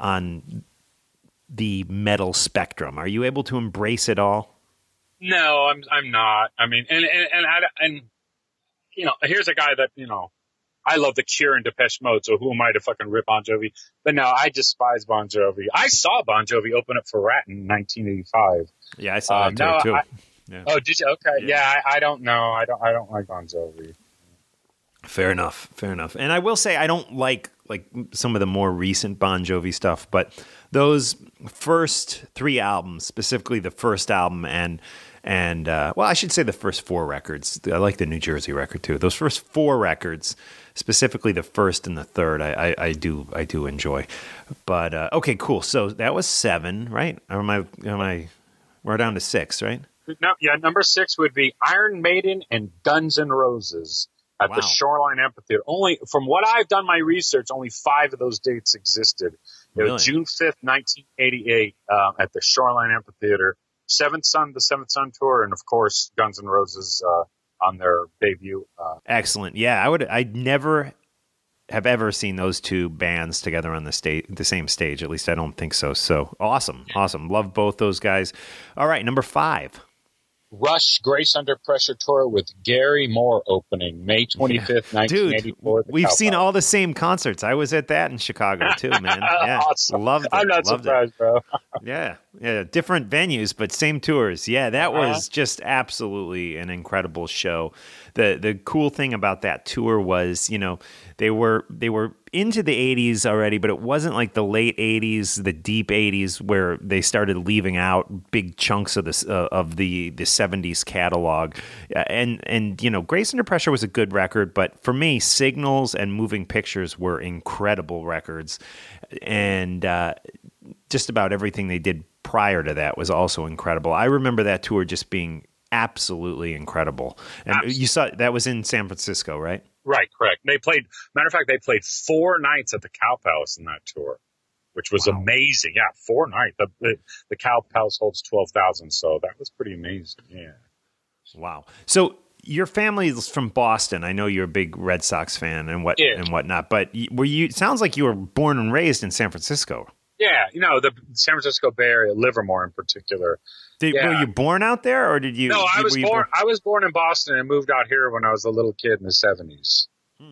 the metal spectrum? Are you able to embrace it all? No, I'm not. I mean, and here's a guy that, I love The Cure and Depeche Mode, so who am I to fucking rip Bon Jovi? But no, I despise Bon Jovi. I saw Bon Jovi open up for Rat in 1985. Yeah, I saw that too. Yeah. Oh, did you? Okay, yeah. I don't know. I don't like Bon Jovi. Fair enough. And I will say I don't like some of the more recent Bon Jovi stuff, but those first 3 albums, specifically the first album and I should say the first 4 records. I like the New Jersey record too. Those first 4 records, specifically the first and the third, I do enjoy. But okay, cool. So that was 7, right? Or am I? We're down to 6, right? No, yeah. Number 6 would be Iron Maiden and Guns N' Roses at the Shoreline Amphitheater. Only from what I've done my research, only 5 of those dates existed. It was June 5th, 1988, at the Shoreline Amphitheater. The Seventh Son tour, and of course Guns N' Roses on their debut. Excellent. Yeah, I'd never have ever seen those 2 bands together on the same stage. At least I don't think so. So awesome. Love both those guys. All right, number 5. Rush Grace Under Pressure tour with Gary Moore opening May 25th, 1984. Dude, we've seen all the same concerts. I was at that in Chicago too, man. Yeah, awesome. Loved it. I'm not surprised, bro. Yeah, different venues, but same tours. Yeah, that was just absolutely an incredible show. The cool thing about that tour was, they were into the 80s already, but it wasn't like the late 80s, the deep 80s, where they started leaving out big chunks of the 70s catalog. And Grace Under Pressure was a good record, but for me, Signals and Moving Pictures were incredible records. And just about everything they did prior to that was also incredible. I remember that tour just being absolutely incredible. And you saw that was in San Francisco, right? Right, correct. Matter of fact, they played 4 nights at the Cow Palace in that tour, which was amazing. Yeah, 4 nights. The Cow Palace holds 12,000, so that was pretty amazing. Yeah. Wow. So your family is from Boston. I know you're a big Red Sox fan and whatnot, but it sounds like you were born and raised in San Francisco. Yeah, the San Francisco Bay Area, Livermore in particular. Were you born out there, or did you? No, I was born in Boston and moved out here when I was a little kid in the 70s.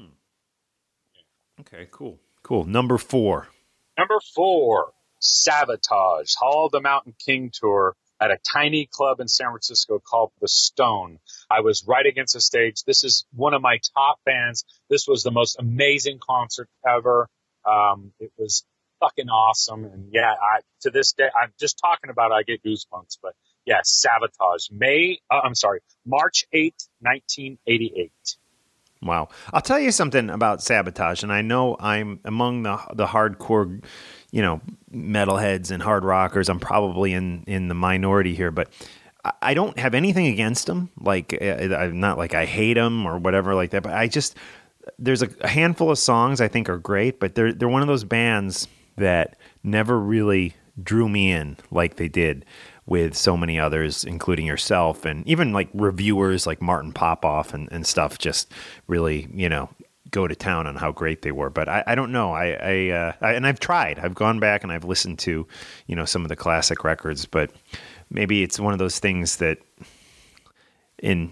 Okay, cool. Number 4. Sabotage, Hall of the Mountain King tour, at a tiny club in San Francisco called The Stone. I was right against the stage. This is one of my top bands. This was the most amazing concert ever. It was fucking awesome. And yeah, to this day, I'm just talking about it, I get goosebumps. But yeah, Sabotage. March 8th, 1988. Wow. I'll tell you something about Sabotage, and I know I'm among the hardcore, metalheads and hard rockers. I'm probably in the minority here, but I don't have anything against them. Like, I'm not like I hate them or whatever like that, but there's a handful of songs I think are great, but they're one of those bands that never really drew me in like they did with so many others, including yourself, and even like reviewers like Martin Popoff and stuff just really, go to town on how great they were. But I don't know. And I've tried. I've gone back and I've listened to, some of the classic records, but maybe it's one of those things that in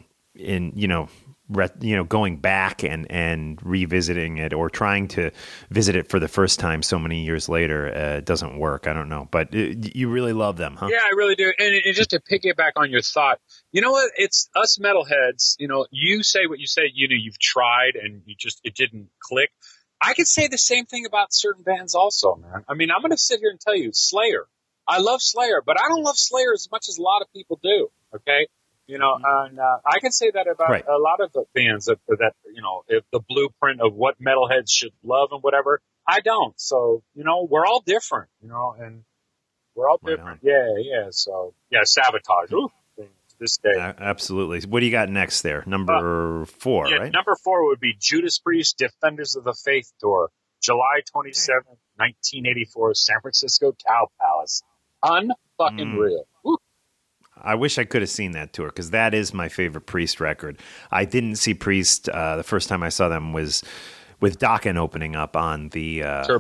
going back and revisiting it or trying to visit it for the first time so many years later doesn't work. I don't know, but you really love them, huh? Yeah, I really do. And just to piggyback on your thought, you know what? It's us metalheads. You say what you say. You've tried and it didn't click. I could say the same thing about certain bands also, man. I mean, I'm going to sit here and tell you, Slayer. I love Slayer, but I don't love Slayer as much as a lot of people do. Okay. And I can say that about a lot of the bands that if the blueprint of what metalheads should love and whatever, I don't. So, we're all different, and we're all different. Yeah. So, yeah, Sabotage. Ooh, to this day. Absolutely. What do you got next there? Number 4, right? Number 4 would be Judas Priest Defenders of the Faith Tour, July 27th, 1984, San Francisco Cow Palace. Unfucking real. Ooh. I wish I could have seen that tour because that is my favorite Priest record. I didn't see Priest. The first time I saw them was with Dokken opening up on the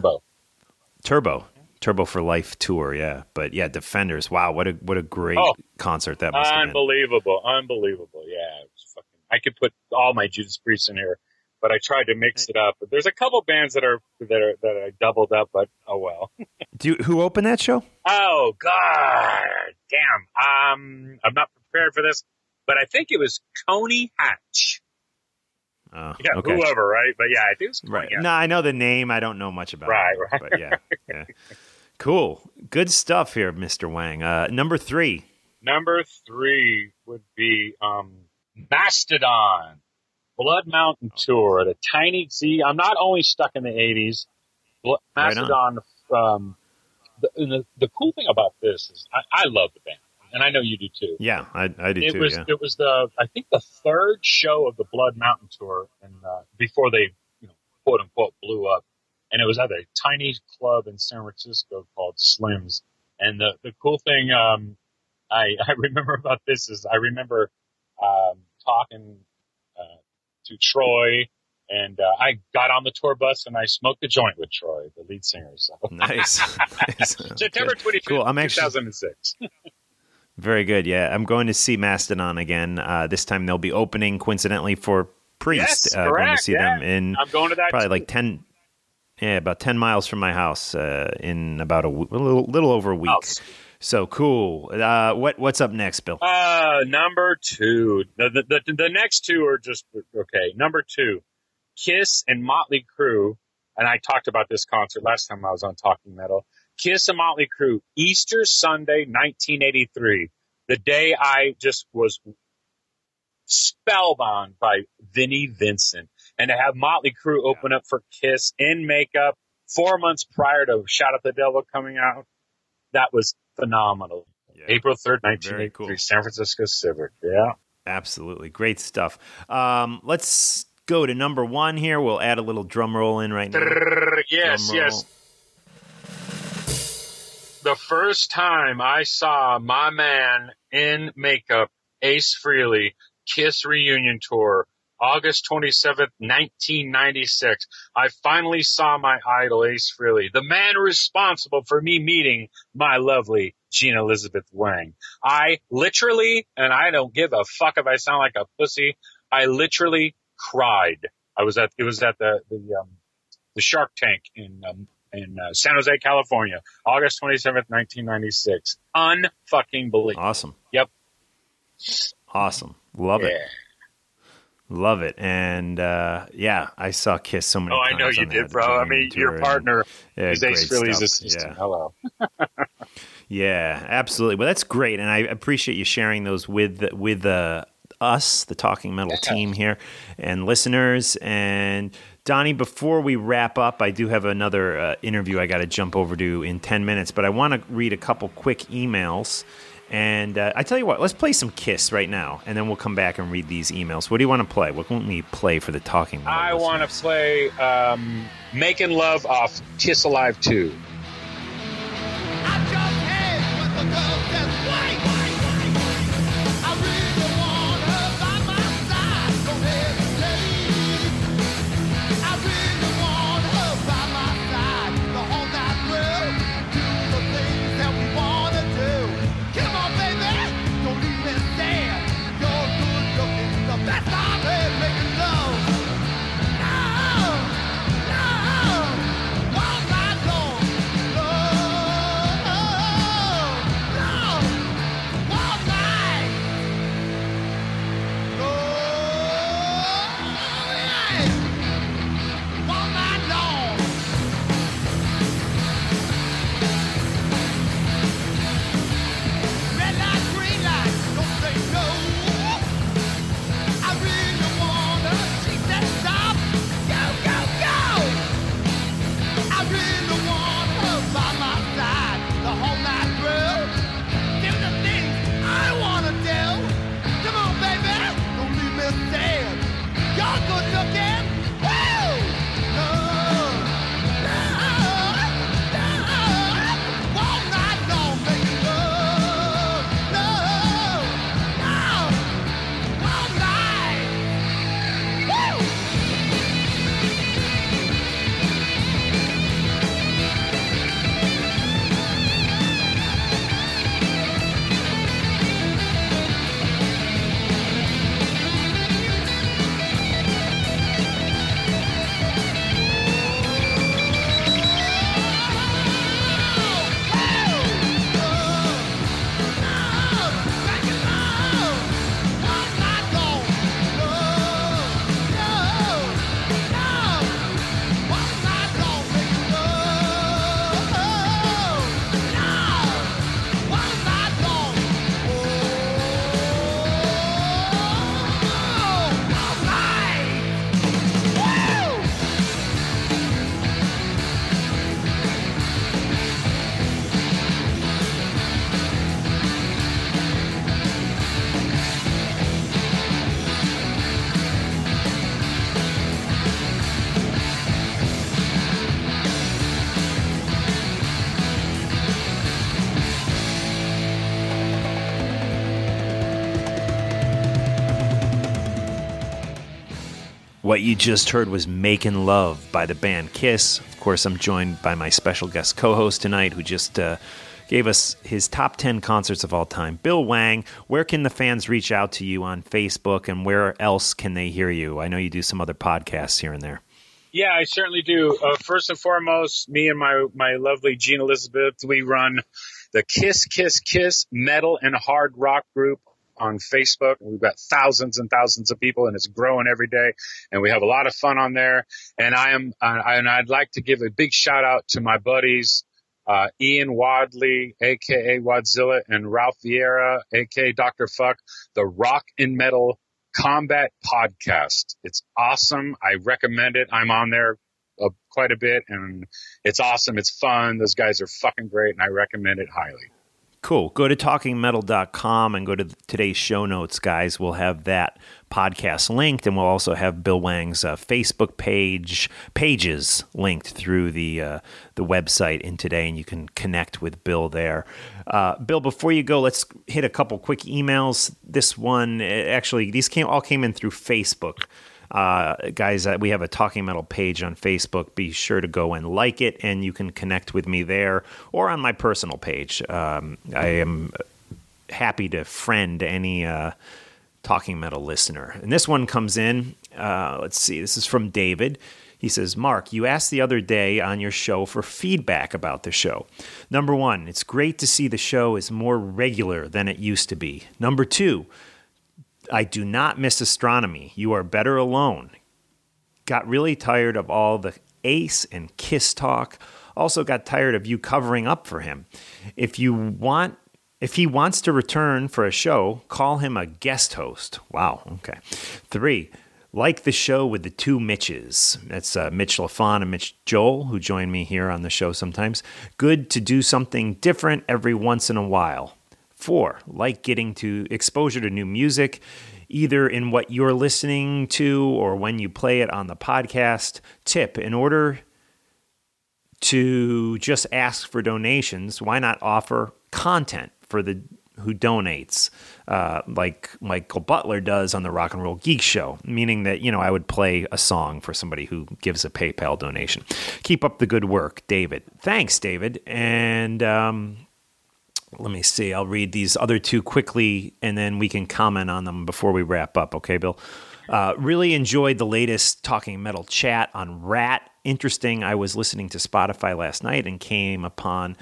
Turbo for Life tour. Yeah, but yeah, Defenders. Wow, what a great concert that must have been. Unbelievable. Yeah, it was fucking. I could put all my Judas Priest in here, but I tried to mix it up. But there's a couple bands that I doubled up, but oh well. Who opened that show? Oh God, damn! I'm not prepared for this, but I think it was Coney Hatch. Oh, yeah, okay. Whoever, right? But yeah, I think it was Coney Hatch. No, I know the name. I don't know much about it. Right. But yeah. Cool. Good stuff here, Mr. Wang. Number 3. Number 3 would be Mastodon. Blood Mountain Tour at a tiny. See, I'm not only stuck in the 80s. Mastodon. The cool thing about this is I love the band, and I know you do too. Yeah, I do too. It was I think the 3rd show of the Blood Mountain Tour, and before they quote unquote blew up, and it was at a tiny club in San Francisco called Slim's. And the cool thing I remember about this is I remember talking to Troy, and I got on the tour bus and I smoked a joint with Troy, the lead singer. So. Nice. September 25th, cool. 2006. Very good. Yeah, I'm going to see Mastodon again. This time they'll be opening, coincidentally, for Priest. Yes, correct. Going to see them in I'm going to that probably too. like 10. Yeah, about 10 miles from my house in about a little over a week. Oh, so cool. What's up next, Bill? Number 2. The next 2 are just okay. Number 2, Kiss and Motley Crue, and I talked about this concert last time I was on Talking Metal. Kiss and Motley Crue, Easter Sunday, 1983. The day I just was spellbound by Vinnie Vincent. And to have Motley Crue open up for Kiss in makeup 4 months prior to Shout at the Devil coming out, that was phenomenal. Yeah. April 3rd, 1983, cool. San Francisco Civic. Yeah. Absolutely. Great stuff. Let's go to number 1 here. We'll add a little drum roll in right now. Yes. The first time I saw my man in makeup, Ace Frehley, Kiss reunion tour, August 27th, 1996. I finally saw my idol, Ace Frehley, the man responsible for me meeting my lovely Gina Elizabeth Wang. I literally, and I don't give a fuck if I sound like a pussy, I literally cried. It was at the Shark Tank in in San Jose, California, August 27th, 1996. Unfucking believable. Awesome. Yep. Awesome. Love it. Yeah. Love it. And yeah, I saw Kiss so many Oh, I times. know you on did, that bro. I Dream mean, tour, your partner and, is great Ace Frehley's stuff. assistant. Yeah. Hello. Yeah, absolutely. Well, that's great, and I appreciate you sharing those with us, the Talking Metal team here, and listeners. And Donnie, before we wrap up, I do have another interview I got to jump over to in 10 minutes, but I want to read a couple quick emails. And I tell you what, let's play some Kiss right now, and then we'll come back and read these emails. What do you want to play? What can we play for the Talking Metal I want to listeners? play Making Love off Kiss Alive 2. What you just heard was Making Love by the band Kiss. Of course, I'm joined by my special guest co-host tonight who just gave us his top 10 concerts of all time, Bill Wang. Where can the fans reach out to you on Facebook, and where else can they hear you? I know you do some other podcasts here and there. Yeah, I certainly do. First and foremost, me and my lovely Jean Elizabeth, we run the Kiss Metal and Hard Rock group on Facebook. We've got thousands and thousands of people, and it's growing every day. And we have a lot of fun on there. And I'd like to give a big shout out to my buddies, Ian Wadley, aka Wadzilla, and Ralph Vieira, aka Dr. Fuck, the Rock and Metal Combat Podcast. It's awesome. I recommend it. I'm on there quite a bit, and it's awesome. It's fun. Those guys are fucking great, and I recommend it highly. Cool. Go to talkingmetal.com and go to today's show notes, guys. We'll have that podcast linked, and we'll also have Bill Wang's Facebook pages linked through the website in today, and you can connect with Bill there. Bill, before you go, let's hit a couple quick emails. This one, actually, these all came in through Facebook. Guys, we have a Talking Metal page on Facebook. Be sure to go and like it, and you can connect with me there or on my personal page. I am happy to friend any Talking Metal listener. And this one comes in. Let's see. This is from David. He says, Mark, you asked the other day on your show for feedback about the show. Number 1, it's great to see the show is more regular than it used to be. Number 2, I do not miss astronomy. You are better alone. Got really tired of all the Ace and Kiss talk. Also got tired of you covering up for him. If he wants to return for a show, call him a guest host. Wow, okay. 3, like the show with the 2 Mitches. That's Mitch LaFon and Mitch Joel, who join me here on the show sometimes. Good to do something different every once in a while. 4, like getting to exposure to new music, either in what you're listening to or when you play it on the podcast. Tip, in order to just ask for donations, why not offer content for the who donates, like Michael Butler does on the Rock and Roll Geek Show, meaning that, I would play a song for somebody who gives a PayPal donation. Keep up the good work, David. Thanks, David. And let me see. I'll read these other 2 quickly, and then we can comment on them before we wrap up. Okay, Bill? Really enjoyed the latest Talking Metal chat on Rat. Interesting. I was listening to Spotify last night and came upon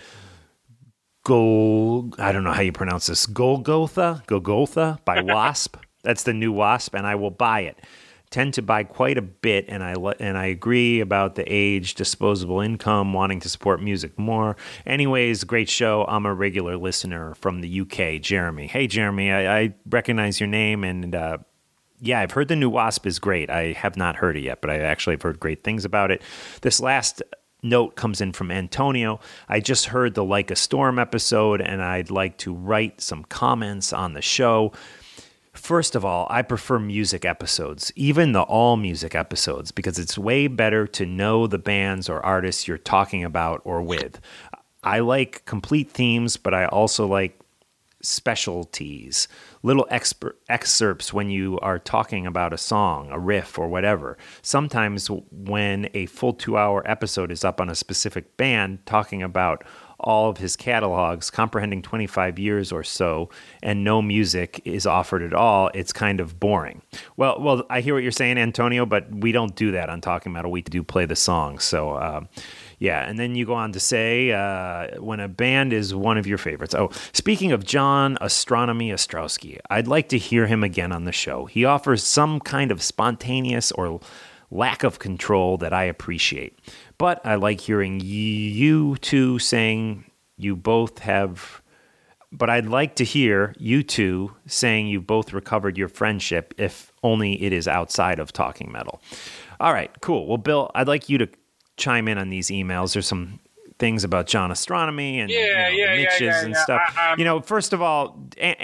I don't know how you pronounce this, Golgotha by Wasp. That's the new Wasp, and I will buy it. Tend to buy quite a bit, and I agree about the age, disposable income, wanting to support music more. Anyways, great show. I'm a regular listener from the UK, Jeremy. Hey, Jeremy, I recognize your name, and yeah, I've heard the new Wasp is great. I have not heard it yet, but I actually have heard great things about it. This last note comes in from Antonio. I just heard the Like a Storm episode, and I'd like to write some comments on the show. First of all, I prefer music episodes, even the all music episodes, because it's way better to know the bands or artists you're talking about or with. I like complete themes, but I also like specialties, little excerpts when you are talking about a song, a riff, or whatever. Sometimes when a full 2-hour episode is up on a specific band, talking about all of his catalogs, comprehending 25 years or so, and no music is offered at all, it's kind of boring. Well, I hear what you're saying, Antonio, but we don't do that on Talking Metal. We do play the songs. So, yeah, and then you go on to say when a band is one of your favorites. Oh, speaking of John Astronomy Ostrowski, I'd like to hear him again on the show. He offers some kind of spontaneous or lack of control that I appreciate. But I like hearing you two saying you both have... But I'd like to hear you two saying you both recovered your friendship, if only it is outside of Talking Metal. All right, cool. Well, Bill, I'd like you to chime in on these emails. There's some things about John Astronomy and the Mitches and stuff. First of all,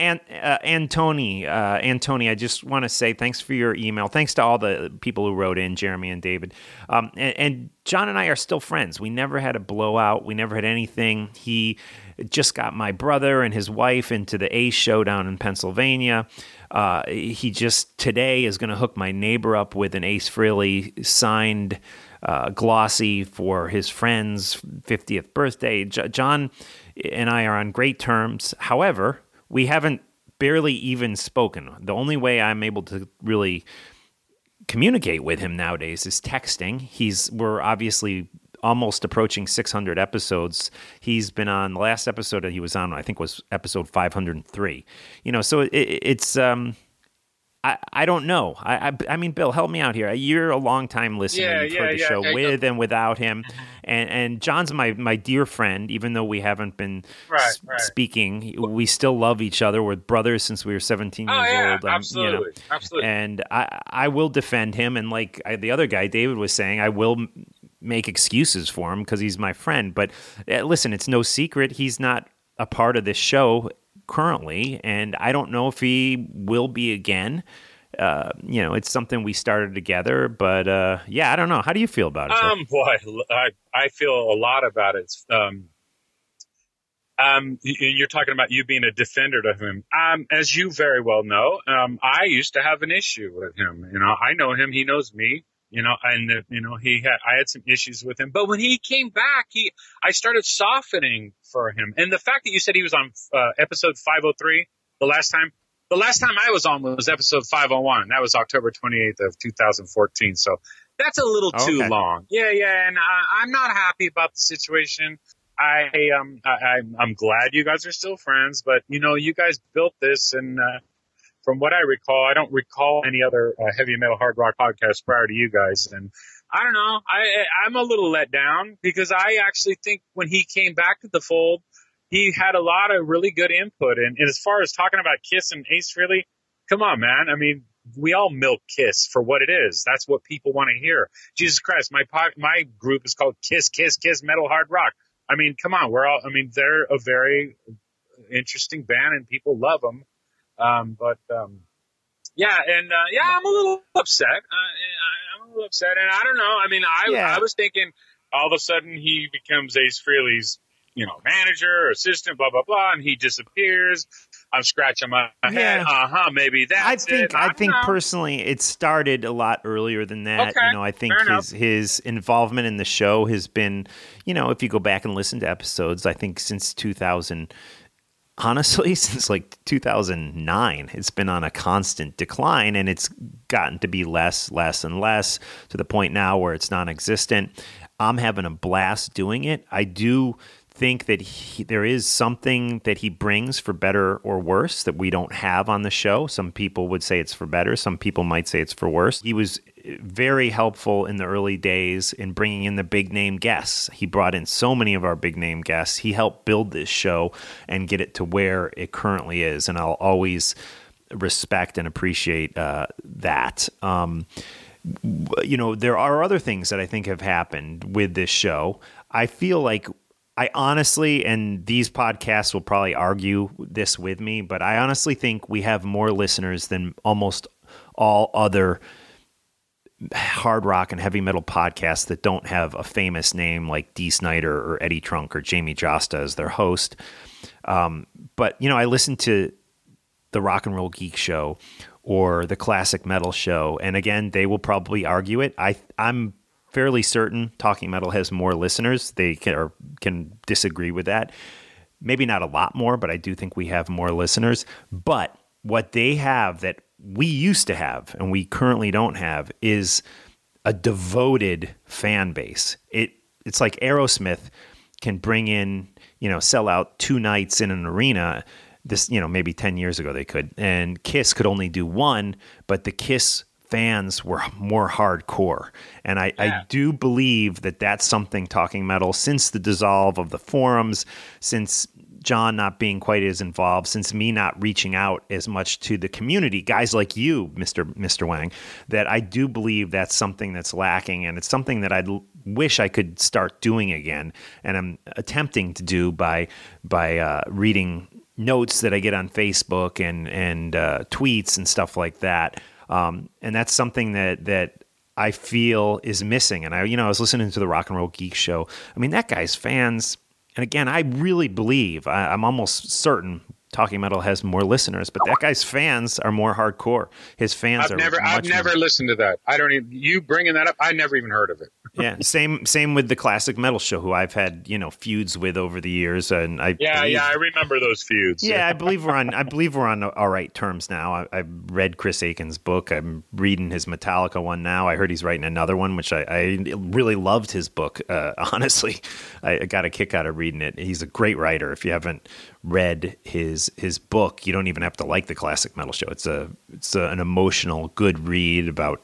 Antony, I just want to say thanks for your email. Thanks to all the people who wrote in, Jeremy and David. And John and I are still friends. We never had a blowout. We never had anything. He just got my brother and his wife into the Ace show down in Pennsylvania. He just today is going to hook my neighbor up with an Ace Frehley signed glossy for his friend's 50th birthday. John and I are on great terms. However, we haven't barely even spoken. The only way I'm able to really communicate with him nowadays is texting. We're obviously almost approaching 600 episodes. He's been on, the last episode that he was on, I think, was episode 503. So it's I don't know. I mean, Bill, help me out here. You're a long-time listener. You've heard the show with and without him. And John's my dear friend, even though we haven't been speaking. We still love each other. We're brothers since we were 17 years old. Absolutely. Absolutely. And I will defend him. And like the other guy, David, was saying, I will make excuses for him because he's my friend. But listen, it's no secret he's not a part of this show currently, and I don't know if he will be again. It's something we started together, but I don't know. How do you feel about it? Boy, I feel a lot about it. You're talking about you being a defender of him. As you very well know, I used to have an issue with him. I know him, he knows me. I had some issues with him, but when he came back, I started softening for him. And the fact that you said he was on episode 503 the last time, The last time I was on was episode 501. That was October 28th of 2014. So that's a little too long. Yeah. And I'm not happy about the situation. I'm glad you guys are still friends, but you guys built this, and from what I recall, I don't recall any other heavy metal hard rock podcast prior to you guys. And I don't know, I'm a little let down because I actually think when he came back to the fold, he had a lot of really good input. And as far as talking about Kiss and Ace Frehley, come on, man. I mean, we all milk Kiss for what it is. That's what people want to hear. Jesus Christ, my group is called Kiss Metal Hard Rock. I mean, come on, they're a very interesting band and people love them. I'm a little upset. I'm a little upset, and I don't know. I mean, I was thinking all of a sudden he becomes Ace Frehley's, manager or assistant, blah, blah, blah, and he disappears. I'm scratching my head. Maybe that's it. I think personally it started a lot earlier than that. Okay, I think his involvement in the show has been, if you go back and listen to episodes, I think since 2000, honestly, since like 2009, it's been on a constant decline, and it's gotten to be less and less to the point now where it's non-existent. I'm having a blast doing it. I do think that there is something that he brings, for better or worse, that we don't have on the show. Some people would say it's for better. Some people might say it's for worse. He was very helpful in the early days in bringing in the big name guests. He brought in so many of our big name guests. He helped build this show and get it to where it currently is. And I'll always respect and appreciate that. There are other things that I think have happened with this show. I feel like I honestly, and these podcasts will probably argue this with me, but I honestly think we have more listeners than almost all other hard rock and heavy metal podcasts that don't have a famous name like Dee Snider or Eddie Trunk or Jamie Josta as their host. But I listen to the Rock and Roll Geek Show or the Classic Metal Show, and again, they will probably argue it. I'm fairly certain Talking Metal has more listeners. They can disagree with that. Maybe not a lot more, but I do think we have more listeners. But what they have that we used to have and we currently don't have is a devoted fan base. It's like Aerosmith can bring in, sell out 2 nights in an arena. This, maybe 10 years ago they could. And Kiss could only do 1, but the Kiss fans were more hardcore. And I do believe that that's something Talking Metal, since the dissolve of the forums, since John not being quite as involved, since me not reaching out as much to the community, guys like you, Mr. Wang, that I do believe that's something that's lacking, and it's something that I wish I could start doing again. And I'm attempting to do by reading notes that I get on Facebook and tweets and stuff like that. And that's something that I feel is missing. And I was listening to the Rock and Roll Geek Show. I mean, that guy's fans, and again, I really believe, I'm almost certain Talking Metal has more listeners, but that guy's fans are more hardcore. His fans I've never listened to that. I don't even, you bringing that up, I never even heard of it. Yeah, same with the Classic Metal Show, who I've had feuds with over the years, and I remember those feuds. Yeah, I believe we're on all right terms now. I've read Chris Aiken's book. I'm reading his Metallica one now. I heard he's writing another one, which I really loved his book. Honestly, I got a kick out of reading it. He's a great writer. If you haven't read his book, you don't even have to like the Classic Metal Show. It's an emotional, good read about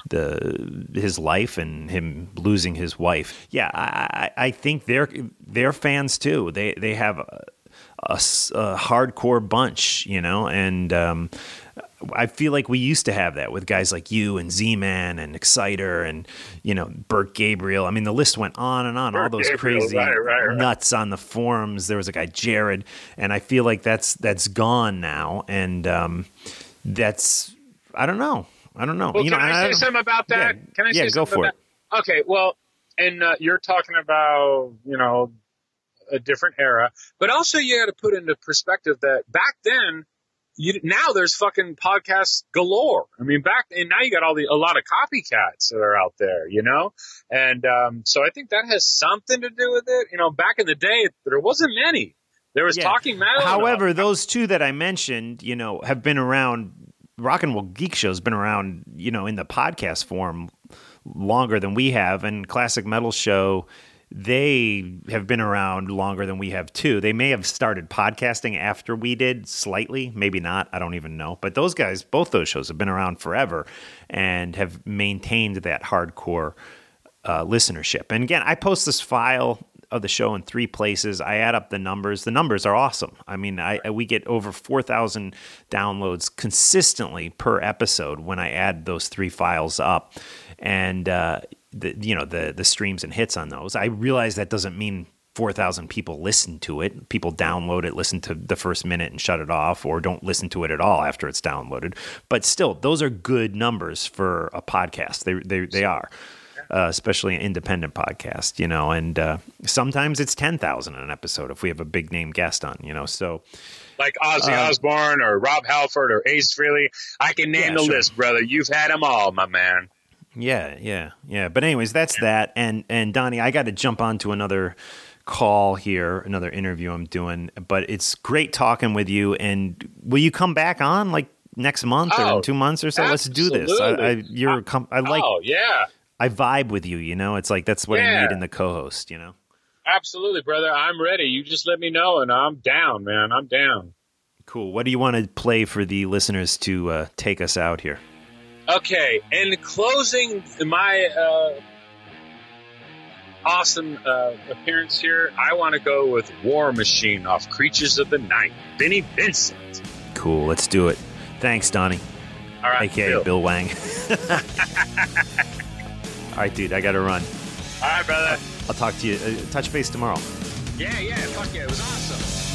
his life and him losing his wife. Yeah, I think they're fans too. They have a hardcore bunch, and I feel like we used to have that with guys like you and Z-Man and Exciter and Bert Gabriel. I mean, the list went on and on. All those crazy nuts on the forums. There was a guy Jared, and I feel like that's gone now, and that's I don't know. Well, can I say something about that? Yeah, can I say go for it. Okay, well, and you're talking about, a different era, but also you got to put into perspective that back then, now there's fucking podcasts galore. I mean, and now you got a lot of copycats that are out there, and so I think that has something to do with it. Back in the day, there wasn't many. There was Yeah. Talking Metal. However, those two that I mentioned, have been around. Rock and Roll Geek Show's been around, in the podcast form longer than we have, and Classic Metal Show, they have been around longer than we have too. They may have started podcasting after we did, slightly, maybe not. I don't even know. But those guys, both those shows have been around forever and have maintained that hardcore listenership. And again, I post this file of the show in 3 places. I add up the numbers. The numbers are awesome. I mean, we get over 4,000 downloads consistently per episode when I add those 3 files up, and the streams and hits on those. I realize that doesn't mean 4,000 people listen to it. People download it, listen to the first minute and shut it off, or don't listen to it at all after it's downloaded. But still, those are good numbers for a podcast. They are. Especially an independent podcast, and sometimes it's 10,000 an episode if we have a big name guest on, so like Ozzy Osbourne or Rob Halford or Ace Frehley. I can name the list, brother. You've had them all, my man. Yeah. But anyways, that's that. And Donnie, I got to jump on to another call here, another interview I'm doing, but it's great talking with you. And will you come back on like next month or in 2 months or so? Absolutely. Let's do this. Oh, yeah. I vibe with you, it's like that's what I need in the co-host, Absolutely, brother. I'm ready. You just let me know, and I'm down, man. I'm down. Cool. What do you want to play for the listeners to take us out here? Okay. In closing my awesome appearance here, I want to go with War Machine off Creatures of the Night. Vinnie Vincent. Cool. Let's do it. Thanks, Donnie. All right. AKA Bill Wang. All right, dude, I got to run. All right, brother. I'll talk to you. Touch base tomorrow. Yeah. Fuck yeah. It was awesome.